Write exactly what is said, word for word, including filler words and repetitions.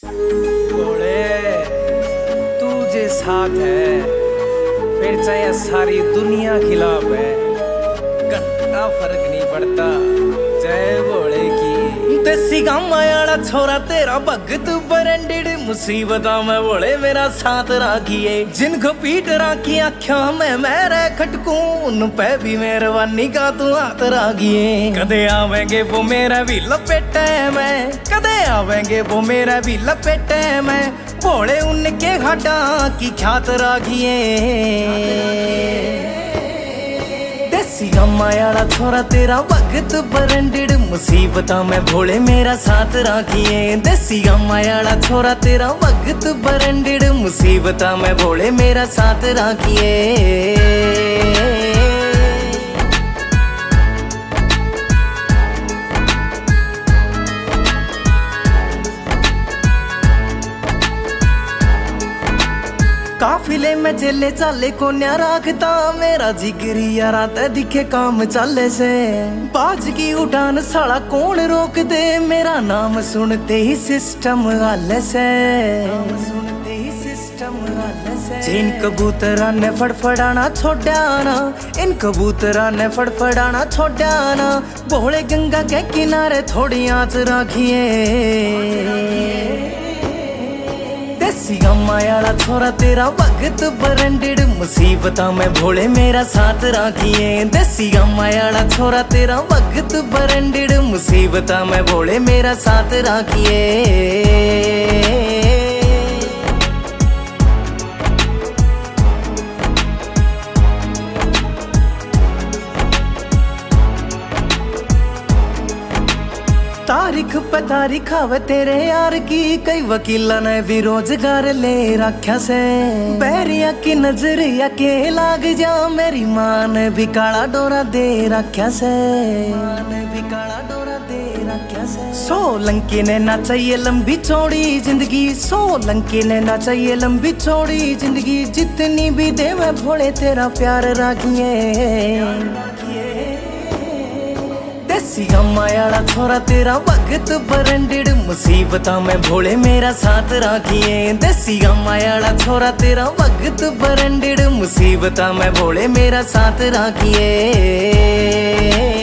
भोले तू जे साथ है फिर चाहे सारी दुनिया खिलाफ है, घंटा फर्क नहीं पड़ता। जय भोले की। देसी गाँव आला छोरा तेरा भगत ब्रांडेड, मुसीबत में भोले मेरा साथ राखिए। जिनको पीट राखी आख्या में मेरे खटकू, उन पे भी मेहरबानी का तू हाथ राखिए। कदे आवेंगे वो मेरा भी लपेटे में, कदे आवेंगे वो मेरा भी लपेटे में। भोले उनके घाटा की ख्यात राखिए। देसी गाँव छोरा तेरा भगत ब्रांडेड, मुसीबत में भोले मेरा साथ राखिए। देसी गाँव छोरा तेरा भगत ब्रांडेड, मुसीबत में भोले मेरा साथ राखिए। काफिले में चले चाले को न्या राखता, मेरा जिगरी यारा ते दिखे काम चाले से। बाज की उड़ान साला कौन रोक दे, मेरा नाम सुनते ही सिस्टम गाले से। सुनते ही सिस्टम गाले से। इन कबूतरा ने फड़फड़ाना छोड़ा ना, इन कबूतरा ने फड़फड़ाना छोड़ा ना। भोले गंगा के किनारे थोड़ी आँच राखिए। देसी गाँव छोरा तेरा भगत ब्रांडेड, मुसीबत में भोले मेरा साथ राखिए। देसी गाँव छोरा तेरा भगत ब्रांडेड, मुसीबत में भोले मेरा साथ राखिए। तारीख पे तारीख आवे तेरे यार की, कई वकीला ने भी रोजगार ले रखा से। बैरिया की नजरिया के लाग जा, मेरी माँ ने भी काला डोरा दे रखा से। माँ ने भी काला डोरा दे रखा से। सोलंकी ने ना चाहिए लंबी चौड़ी जिंदगी, सोलंकी ने ना चाहिए लंबी चौड़ी जिंदगी। जितनी भी दे मैं भोले तेरा प्यार राखिए। देसी गाँव छोरा तेरा भगत ब्रांडेड, मुसीबत में भोले मेरा साथ राखिए। देसी गाँव छोरा तेरा भगत ब्रांडेड, मुसीबत में भोले मेरा साथ राखिए।